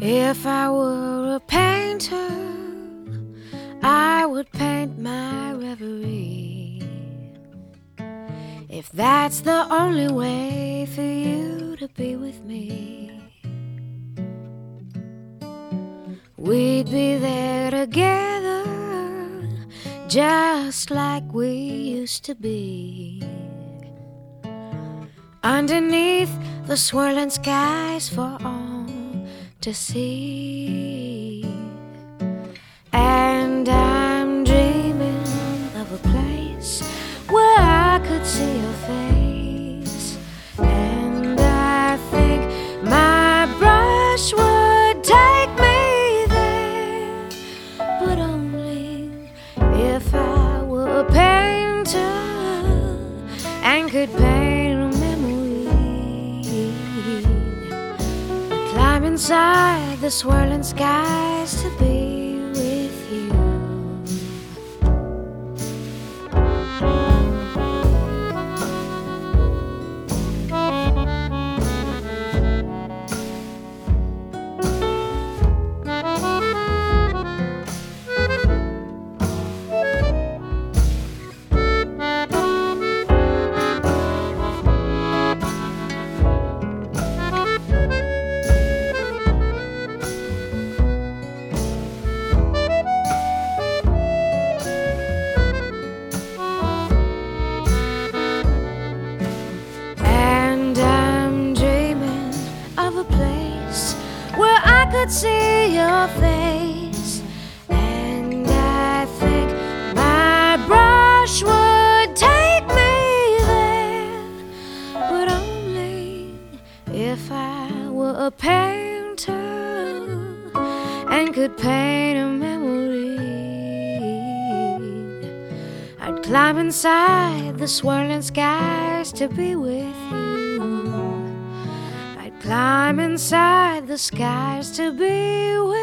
If I were a painter, I would paint my reverie. If that's the only way for you to be with me, we'd be there together, just like we used to be, underneath the swirling skies for all to see. And I'm dreaming of a place where I could see your face, and I think my brush would take me there, but only if I were a painter and could paint a memory. I'd climb inside the swirling skies to be with you. See your face, and I think my brush would take me there, but only if I were a painter and could paint a memory. I'd climb inside the swirling skies to be with you. Climb inside the skies to be with